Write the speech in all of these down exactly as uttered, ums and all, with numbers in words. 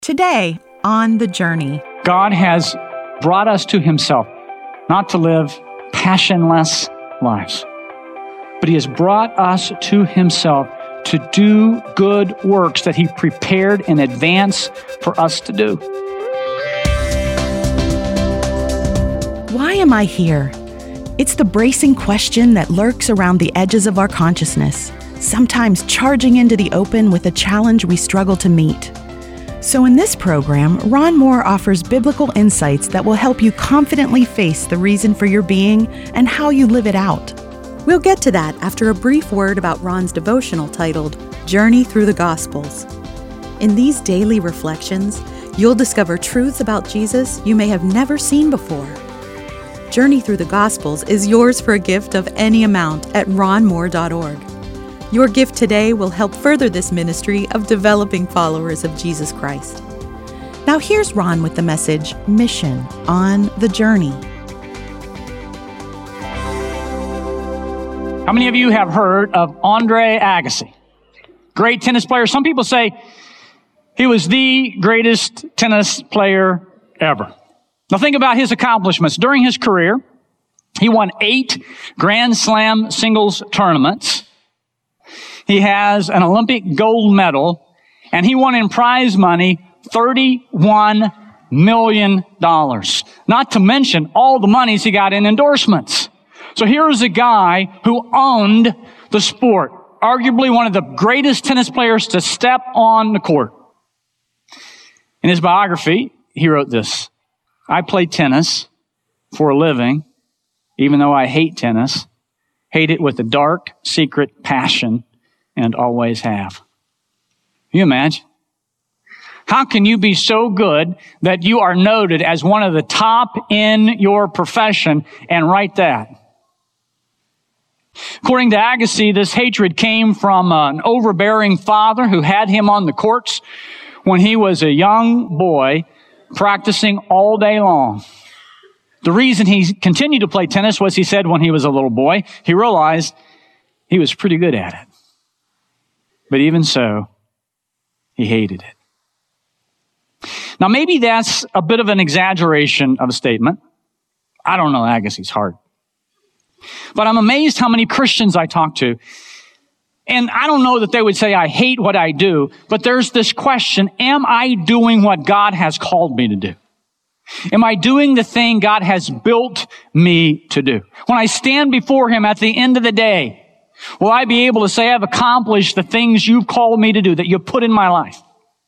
Today, on The Journey. God has brought us to himself, not to live passionless lives, but he has brought us to himself to do good works that he prepared in advance for us to do. Why am I here? It's the bracing question that lurks around the edges of our consciousness, sometimes charging into the open with a challenge we struggle to meet. So in this program, Ron Moore offers biblical insights that will help you confidently face the reason for your being and how you live it out. We'll get to that after a brief word about Ron's devotional titled, Journey Through the Gospels. In these daily reflections, you'll discover truths about Jesus you may have never seen before. Journey Through the Gospels is yours for a gift of any amount at ron moore dot org. Your gift today will help further this ministry of developing followers of Jesus Christ. Now here's Ron with the message, Mission on the Journey. How many of you have heard of Andre Agassi? Great tennis player. Some people say he was the greatest tennis player ever. Now think about his accomplishments. During his career, he won eight Grand Slam singles tournaments. He has an Olympic gold medal, and he won in prize money thirty-one million dollars. Not to mention all the monies he got in endorsements. So here's a guy who owned the sport, arguably one of the greatest tennis players to step on the court. In his biography, he wrote this: I play tennis for a living, even though I hate tennis, hate it with a dark, secret passion, and always have. Can you imagine? How can you be so good that you are noted as one of the top in your profession and write that? According to Agassi, this hatred came from an overbearing father who had him on the courts when he was a young boy practicing all day long. The reason he continued to play tennis was, he said, when he was a little boy, he realized he was pretty good at it. But even so, he hated it. Now, maybe that's a bit of an exaggeration of a statement. I don't know Agassi's heart. But I'm amazed how many Christians I talk to. And I don't know that they would say, I hate what I do. But there's this question, am I doing what God has called me to do? Am I doing the thing God has built me to do? When I stand before him at the end of the day, will I be able to say, I've accomplished the things you've called me to do, that you've put in my life?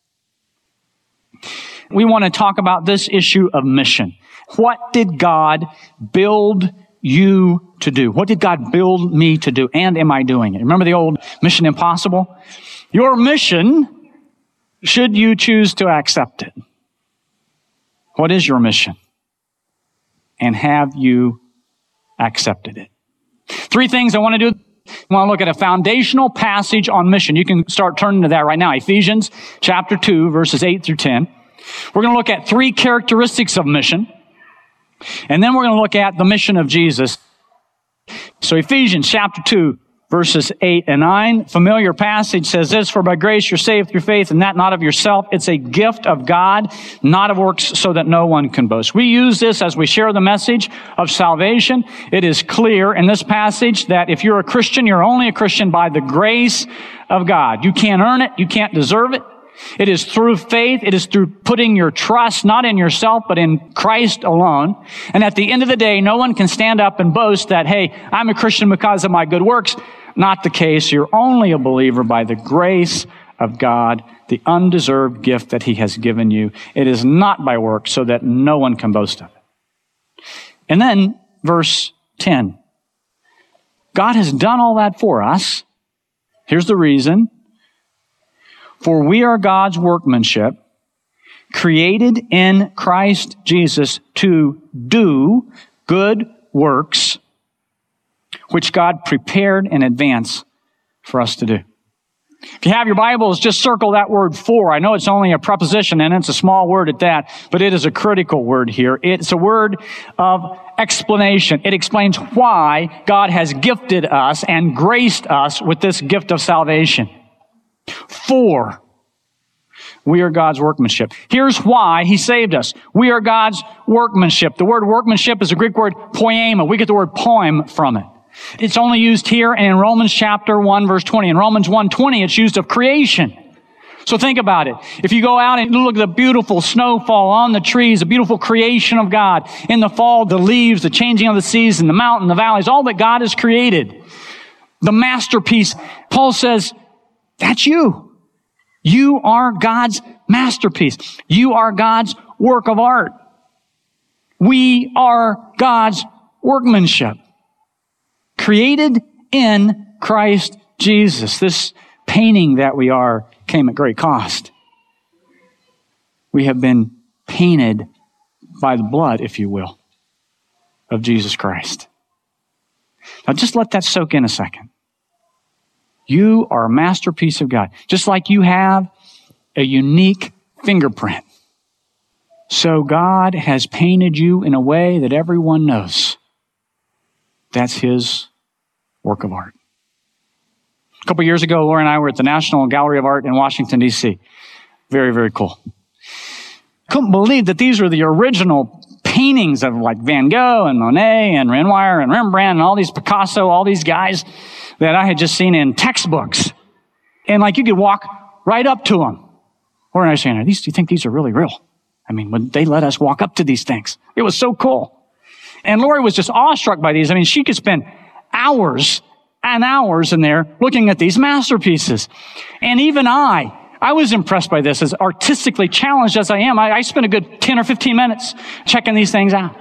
We want to talk about this issue of mission. What did God build you to do? What did God build me to do? And am I doing it? Remember the old Mission Impossible? Your mission, should you choose to accept it. What is your mission? And have you accepted it? Three things I want to do. I want to look at a foundational passage on mission. You can start turning to that right now. Ephesians chapter two, verses eight through ten. We're going to look at three characteristics of mission. And then we're going to look at the mission of Jesus. So Ephesians chapter two, verses eight and nine. Familiar passage says this: For by grace you're saved through faith, and that not of yourself. It's a gift of God, not of works, so that no one can boast. We use this as we share the message of salvation. It is clear in this passage that if you're a Christian, you're only a Christian by the grace of God. You can't earn it. You can't deserve it. It is through faith. It is through putting your trust not in yourself, but in Christ alone. And at the end of the day, no one can stand up and boast that, hey, I'm a Christian because of my good works. Not the case. You're only a believer by the grace of God, the undeserved gift that he has given you. It is not by works, so that no one can boast of it. And then verse ten. God has done all that for us. Here's the reason. For we are God's workmanship, created in Christ Jesus to do good works, which God prepared in advance for us to do. If you have your Bibles, just circle that word for. I know it's only a preposition and it's a small word at that, but it is a critical word here. It's a word of explanation. It explains why God has gifted us and graced us with this gift of salvation. For. We are God's workmanship. Here's why he saved us. We are God's workmanship. The word workmanship is a Greek word poema. We get the word poem from it. It's only used here and in Romans chapter one, verse twenty. In Romans one twenty, it's used of creation. So think about it. If you go out and look at the beautiful snowfall on the trees, the beautiful creation of God, in the fall, the leaves, the changing of the season, the mountain, the valleys, all that God has created, the masterpiece, Paul says, that's you. You are God's masterpiece. You are God's work of art. We are God's workmanship, created in Christ Jesus. This painting that we are came at great cost. We have been painted by the blood, if you will, of Jesus Christ. Now just let that soak in a second. You are a masterpiece of God. Just like you have a unique fingerprint. So God has painted you in a way that everyone knows. That's His work of art. A couple years ago, Laura and I were at the National Gallery of Art in Washington, D C Very, very cool. Couldn't believe that these were the original paintings of like Van Gogh and Monet and Renoir and Rembrandt and all these Picasso, all these guys that I had just seen in textbooks. And like you could walk right up to them. Laura and I were saying, these, do you think these are really real? I mean, would they let us walk up to these things? It was so cool. And Lori was just awestruck by these. I mean, she could spend hours and hours in there looking at these masterpieces. And even I, I was impressed by this, as artistically challenged as I am. I, I spent a good ten or fifteen minutes checking these things out.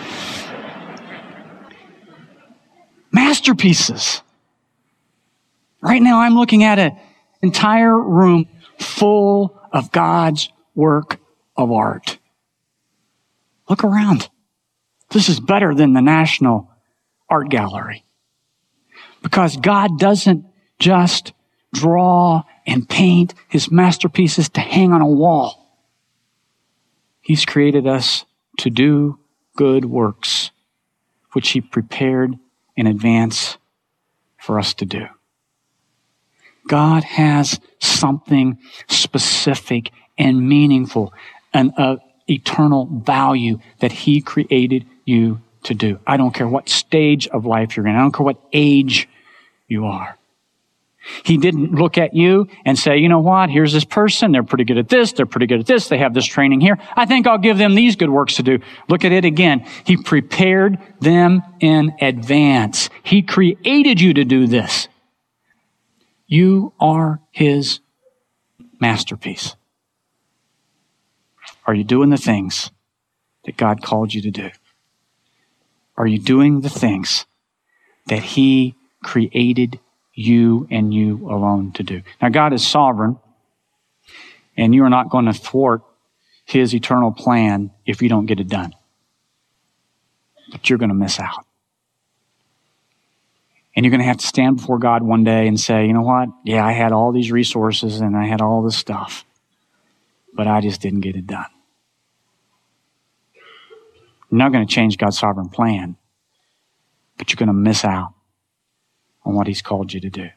Masterpieces. Right now I'm looking at an entire room full of God's work of art. Look around. This is better than the National Art Gallery. Because God doesn't just draw and paint His masterpieces to hang on a wall. He's created us to do good works, which He prepared in advance for us to do. God has something specific and meaningful and of eternal value that He created you to do. I don't care what stage of life you're in. I don't care what age you are. He didn't look at you and say, you know what, here's this person. They're pretty good at this. They're pretty good at this. They have this training here. I think I'll give them these good works to do. Look at it again. He prepared them in advance. He created you to do this. You are His masterpiece. Are you doing the things that God called you to do? Are you doing the things that He created you and you alone to do? Now, God is sovereign, and you are not going to thwart His eternal plan if you don't get it done. But you're going to miss out. And you're going to have to stand before God one day and say, you know what? Yeah, I had all these resources and I had all this stuff, but I just didn't get it done. You're not going to change God's sovereign plan, but you're going to miss out on what He's called you to do.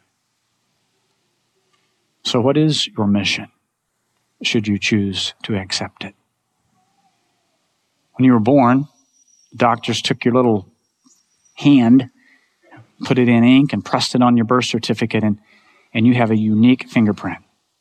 So what is your mission, should you choose to accept it? When you were born, doctors took your little hand, put it in ink, and pressed it on your birth certificate, and, and you have a unique fingerprint.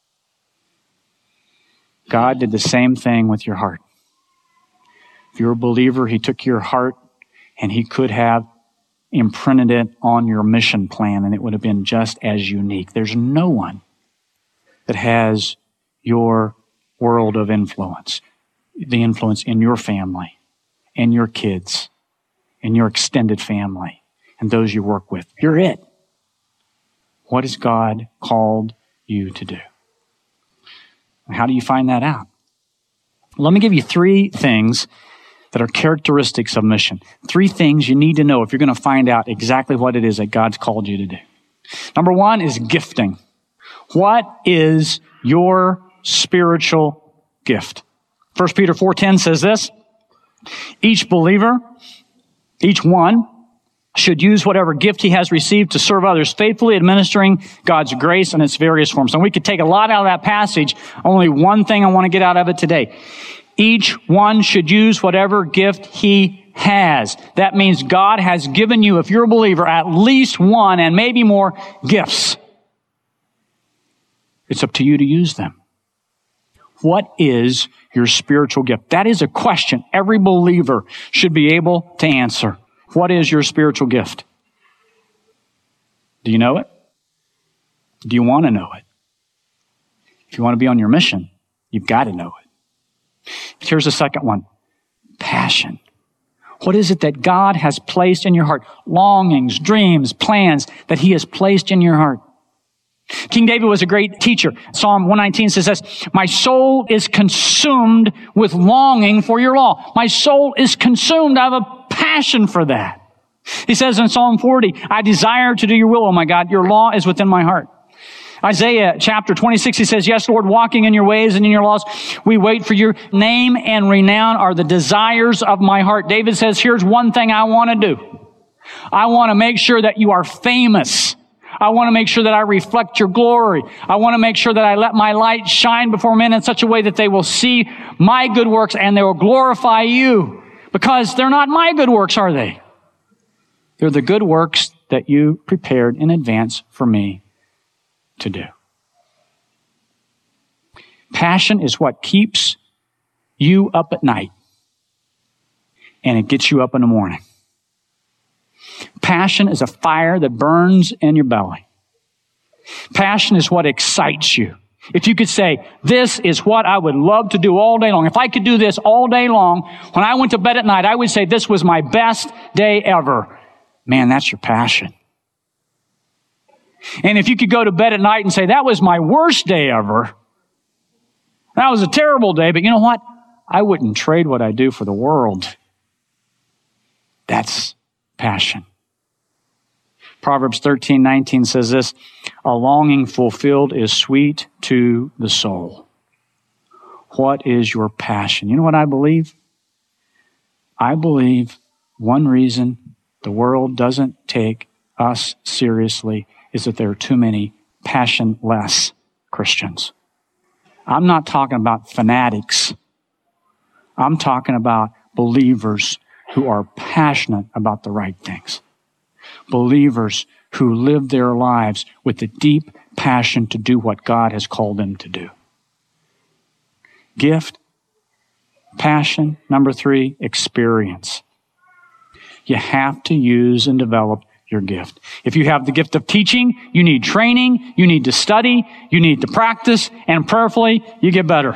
God did the same thing with your heart. If you're a believer, He took your heart and He could have imprinted it on your mission plan, and it would have been just as unique. There's no one that has your world of influence, the influence in your family, and your kids, and your extended family, and those you work with. You're it. What has God called you to do? How do you find that out? Let me give you three things that are characteristics of mission. Three things you need to know if you're going to find out exactly what it is that God's called you to do. Number one is gifting. What is your spiritual gift? First Peter four ten says this, each believer, each one, should use whatever gift he has received to serve others, faithfully administering God's grace in its various forms. And we could take a lot out of that passage. Only one thing I want to get out of it today. Each one should use whatever gift he has. That means God has given you, if you're a believer, at least one and maybe more gifts. It's up to you to use them. What is your spiritual gift? That is a question every believer should be able to answer. What is your spiritual gift? Do you know it? Do you want to know it? If you want to be on your mission, you've got to know it. Here's the second one. Passion. What is it that God has placed in your heart? Longings, dreams, plans that he has placed in your heart. King David was a great teacher. Psalm one nineteen says this, my soul is consumed with longing for your law. My soul is consumed. I have a passion for that. He says in Psalm forty, I desire to do your will, oh my God. Your law is within my heart. Isaiah chapter twenty-six, he says, yes, Lord, walking in your ways and in your laws, we wait for your name and renown are the desires of my heart. David says, here's one thing I want to do. I want to make sure that you are famous. I want to make sure that I reflect your glory. I want to make sure that I let my light shine before men in such a way that they will see my good works and they will glorify you. Because they're not my good works, are they? They're the good works that you prepared in advance for me to do. Passion is what keeps you up at night, and it gets you up in the morning. Passion is a fire that burns in your belly. Passion is what excites you. If you could say, this is what I would love to do all day long. If I could do this all day long, when I went to bed at night, I would say this was my best day ever. Man, that's your passion. And if you could go to bed at night and say, that was my worst day ever. That was a terrible day, but you know what? I wouldn't trade what I do for the world. That's passion. Proverbs thirteen nineteen says this, a longing fulfilled is sweet to the soul. What is your passion? You know what I believe? I believe one reason the world doesn't take us seriously is that there are too many passionless Christians. I'm not talking about fanatics. I'm talking about believers who are passionate about the right things. Believers who live their lives with a deep passion to do what God has called them to do. Gift, passion. Number three, experience. You have to use and develop your gift. If you have the gift of teaching, you need training, you need to study, you need to practice, and prayerfully, you get better.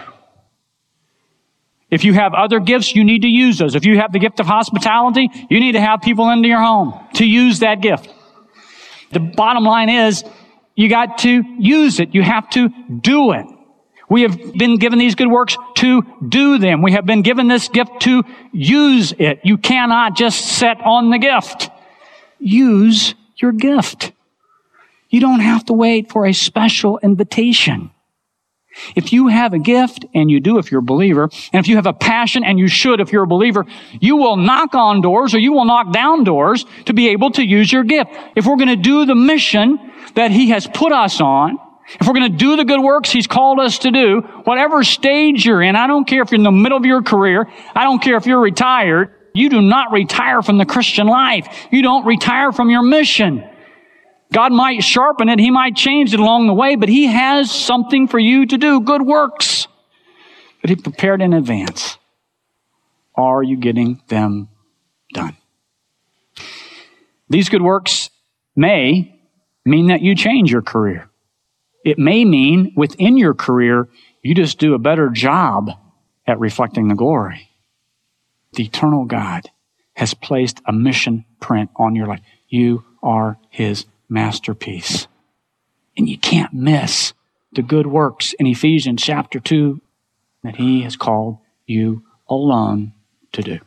If you have other gifts, you need to use those. If you have the gift of hospitality, you need to have people into your home to use that gift. The bottom line is, you got to use it. You have to do it. We have been given these good works to do them. We have been given this gift to use it. You cannot just sit on the gift. Use your gift. You don't have to wait for a special invitation. If you have a gift, and you do if you're a believer, and if you have a passion, and you should if you're a believer, you will knock on doors or you will knock down doors to be able to use your gift. If we're going to do the mission that He has put us on, if we're going to do the good works He's called us to do, whatever stage you're in, I don't care if you're in the middle of your career, I don't care if you're retired, you do not retire from the Christian life. You don't retire from your mission. God might sharpen it, He might change it along the way, but He has something for you to do, good works that He prepared in advance. Are you getting them done? These good works may mean that you change your career. It may mean within your career, you just do a better job at reflecting the glory. The eternal God has placed a mission print on your life. You are His masterpiece. And you can't miss the good works in Ephesians chapter two that He has called you alone to do.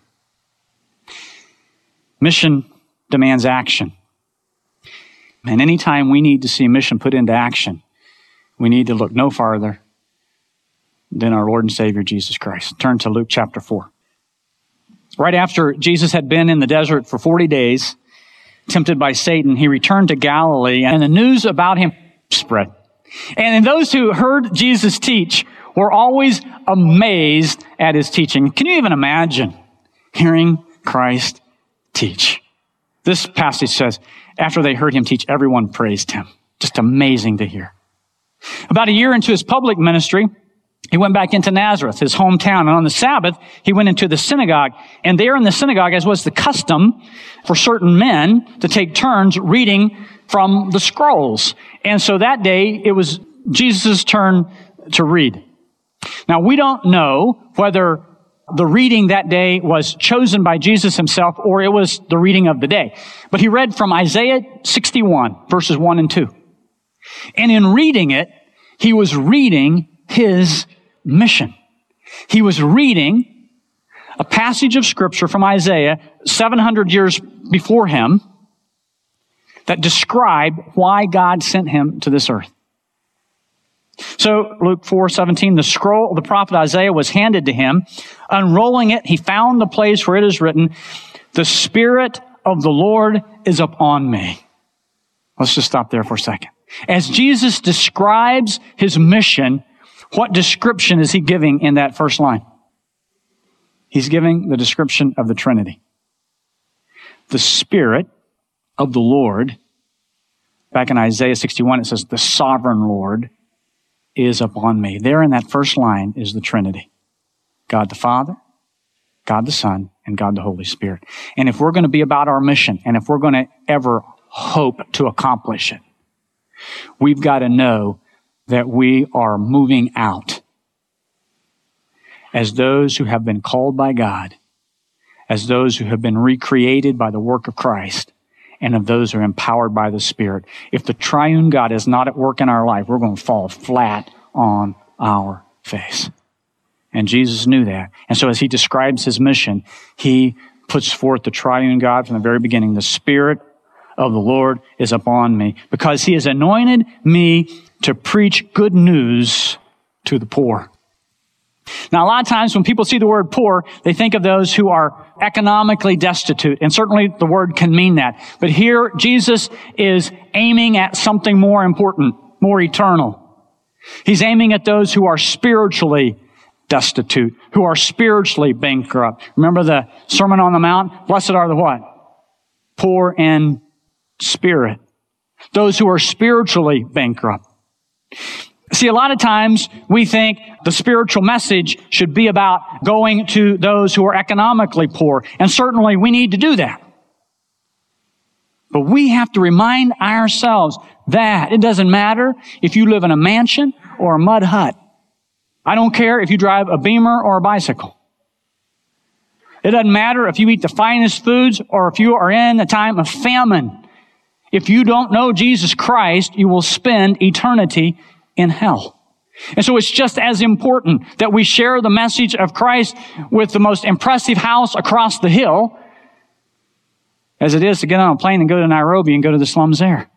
Mission demands action. And anytime we need to see mission put into action, we need to look no farther than our Lord and Savior, Jesus Christ. Turn to Luke chapter four. Right after Jesus had been in the desert for forty days, tempted by Satan, he returned to Galilee, and the news about him spread. And those who heard Jesus teach were always amazed at his teaching. Can you even imagine hearing Christ teach? This passage says, after they heard him teach, everyone praised him. Just amazing to hear. About a year into his public ministry, he went back into Nazareth, his hometown, and on the Sabbath, he went into the synagogue. And there in the synagogue, as was the custom for certain men to take turns reading from the scrolls. And so that day, it was Jesus' turn to read. Now, we don't know whether the reading that day was chosen by Jesus himself or it was the reading of the day. But he read from Isaiah sixty-one, verses one and two. And in reading it, he was reading his mission. He was reading a passage of Scripture from Isaiah seven hundred years before him that described why God sent him to this earth. So Luke four seventeen, the scroll of the prophet Isaiah was handed to him. Unrolling it, he found the place where it is written, "The Spirit of the Lord is upon me." Let's just stop there for a second. As Jesus describes his mission, what description is he giving in that first line? He's giving the description of the Trinity. The Spirit of the Lord, back in Isaiah sixty-one, it says, "The sovereign Lord is upon me." There in that first line is the Trinity. God the Father, God the Son, and God the Holy Spirit. And if we're going to be about our mission, and if we're going to ever hope to accomplish it, we've got to know that we are moving out as those who have been called by God, as those who have been recreated by the work of Christ, and of those who are empowered by the Spirit. If the triune God is not at work in our life, we're going to fall flat on our face. And Jesus knew that. And so as he describes his mission, he puts forth the triune God from the very beginning. The Spirit of the Lord is upon me because he has anointed me to preach good news to the poor. Now, a lot of times when people see the word poor, they think of those who are economically destitute. And certainly the word can mean that. But here, Jesus is aiming at something more important, more eternal. He's aiming at those who are spiritually destitute, who are spiritually bankrupt. Remember the Sermon on the Mount? Blessed are the what? Poor in spirit. Those who are spiritually bankrupt. See, a lot of times we think the spiritual message should be about going to those who are economically poor. And certainly we need to do that. But we have to remind ourselves that it doesn't matter if you live in a mansion or a mud hut. I don't care if you drive a Beamer or a bicycle. It doesn't matter if you eat the finest foods or if you are in a time of famine. If you don't know Jesus Christ, you will spend eternity in hell. And so it's just as important that we share the message of Christ with the most impressive house across the hill as it is to get on a plane and go to Nairobi and go to the slums there.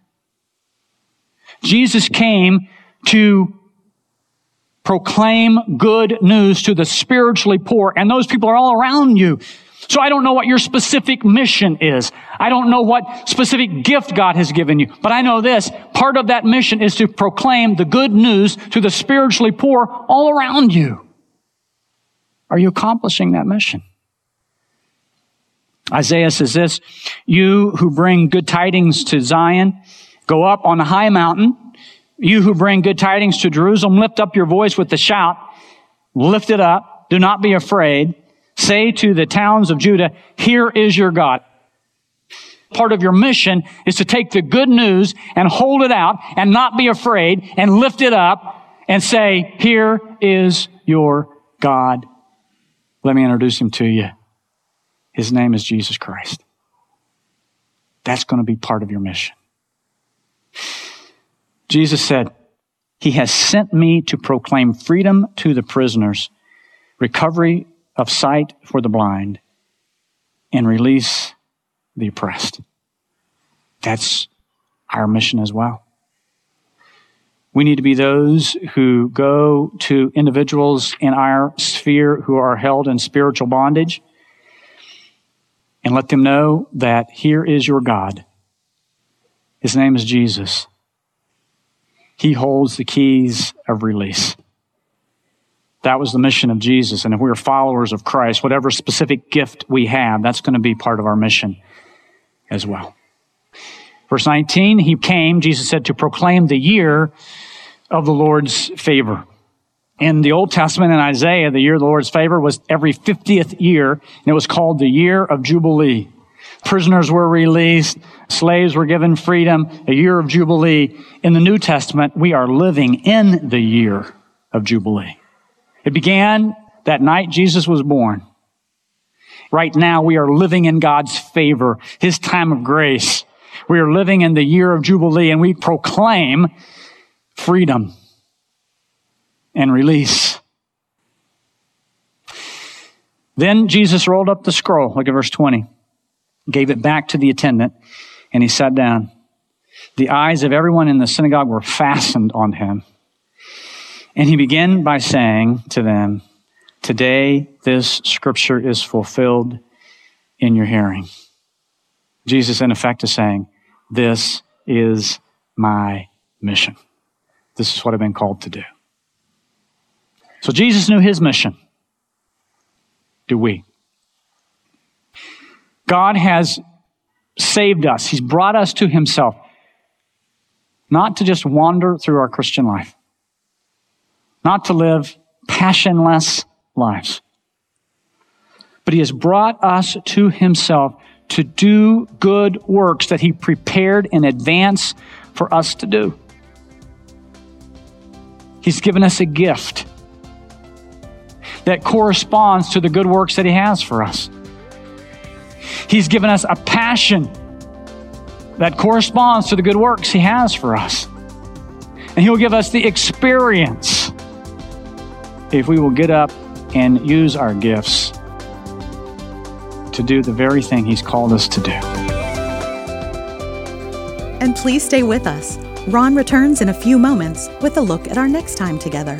Jesus came to proclaim good news to the spiritually poor, and those people are all around you. So I don't know what your specific mission is. I don't know what specific gift God has given you. But I know this, part of that mission is to proclaim the good news to the spiritually poor all around you. Are you accomplishing that mission? Isaiah says this, "You who bring good tidings to Zion, go up on a high mountain. You who bring good tidings to Jerusalem, lift up your voice with the shout. Lift it up. Do not be afraid. Say to the towns of Judah, here is your God." Part of your mission is to take the good news and hold it out and not be afraid and lift it up and say, here is your God. Let me introduce him to you. His name is Jesus Christ. That's going to be part of your mission. Jesus said, he has sent me to proclaim freedom to the prisoners, recovery of sight for the blind, and release the oppressed. That's our mission as well. We need to be those who go to individuals in our sphere who are held in spiritual bondage and let them know that here is your God. His name is Jesus. He holds the keys of release. That was the mission of Jesus. And if we are followers of Christ, whatever specific gift we have, that's going to be part of our mission as well. Verse nineteen, he came, Jesus said, to proclaim the year of the Lord's favor. In the Old Testament, in Isaiah, the year of the Lord's favor was every fiftieth year, and it was called the year of Jubilee. Prisoners were released, slaves were given freedom, a year of Jubilee. In the New Testament, we are living in the year of Jubilee. It began that night Jesus was born. Right now, we are living in God's favor, His time of grace. We are living in the year of Jubilee, and we proclaim freedom and release. Then Jesus rolled up the scroll. Look at verse twenty. Gave it back to the attendant, and he sat down. The eyes of everyone in the synagogue were fastened on him. And he began by saying to them, today this scripture is fulfilled in your hearing. Jesus, in effect, is saying, this is my mission. This is what I've been called to do. So Jesus knew his mission. Do we? God has saved us. He's brought us to himself, not to just wander through our Christian life, not to live passionless lives, but he has brought us to himself to do good works that he prepared in advance for us to do. He's given us a gift that corresponds to the good works that he has for us. He's given us a passion that corresponds to the good works he has for us. And he'll give us the experience if we will get up and use our gifts to do the very thing he's called us to do. And please stay with us. Ron returns in a few moments with a look at our next time together.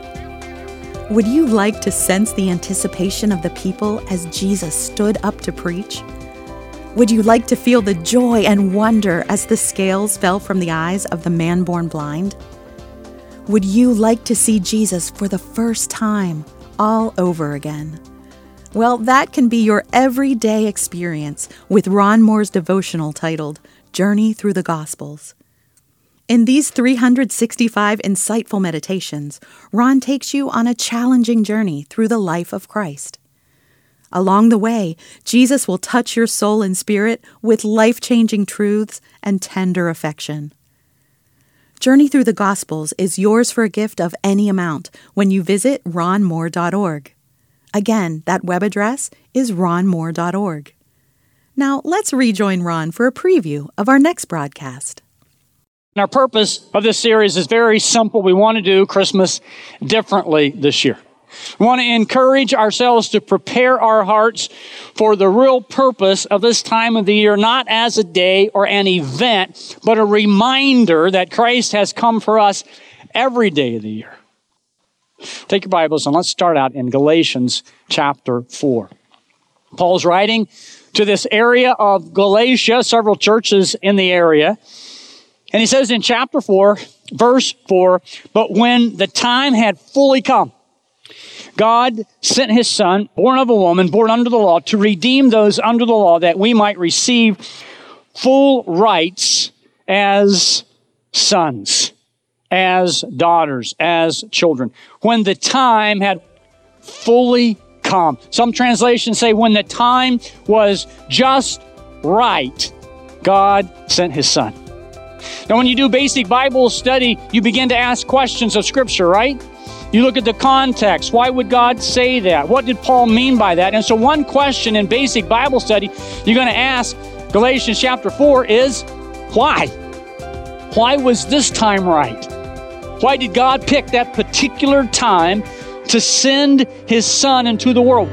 Would you like to sense the anticipation of the people as Jesus stood up to preach? Would you like to feel the joy and wonder as the scales fell from the eyes of the man born blind? Would you like to see Jesus for the first time all over again? Well, that can be your everyday experience with Ron Moore's devotional titled Journey Through the Gospels. In these three hundred sixty-five insightful meditations, Ron takes you on a challenging journey through the life of Christ. Along the way, Jesus will touch your soul and spirit with life-changing truths and tender affection. Journey Through the Gospels is yours for a gift of any amount when you visit ron moore dot org. Again, that web address is ron moore dot org. Now, let's rejoin Ron for a preview of our next broadcast. Our purpose of this series is very simple. We want to do Christmas differently this year. We want to encourage ourselves to prepare our hearts for the real purpose of this time of the year, not as a day or an event, but a reminder that Christ has come for us every day of the year. Take your Bibles and let's start out in Galatians chapter four. Paul's writing to this area of Galatia, several churches in the area. And he says in chapter four, verse four, but when the time had fully come, God sent his Son, born of a woman, born under the law, to redeem those under the law, that we might receive full rights as sons, as daughters, as children. When the time had fully come. Some translations say when the time was just right, God sent his Son. Now, when you do basic Bible study, you begin to ask questions of Scripture, right? You look at the context. Why would God say that? What did Paul mean by that? And so one question in basic Bible study you're going to ask Galatians chapter four is, why? Why was this time right? Why did God pick that particular time to send his Son into the world?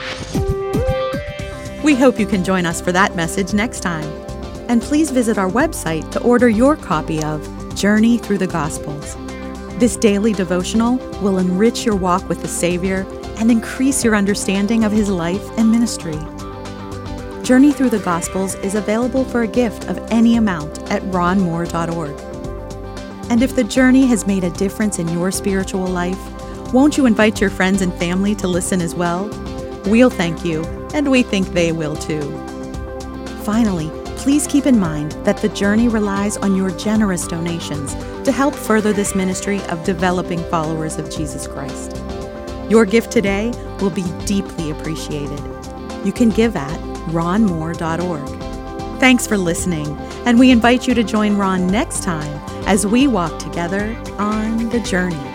We hope you can join us for that message next time. And please visit our website to order your copy of Journey Through the Gospels. This daily devotional will enrich your walk with the Savior and increase your understanding of his life and ministry. Journey Through the Gospels is available for a gift of any amount at ron moore dot org. And if the journey has made a difference in your spiritual life, won't you invite your friends and family to listen as well? We'll thank you, and we think they will too. Finally, please keep in mind that the journey relies on your generous donations to help further this ministry of developing followers of Jesus Christ. Your gift today will be deeply appreciated. You can give at ron moore dot org. Thanks for listening, and we invite you to join Ron next time as we walk together on the journey.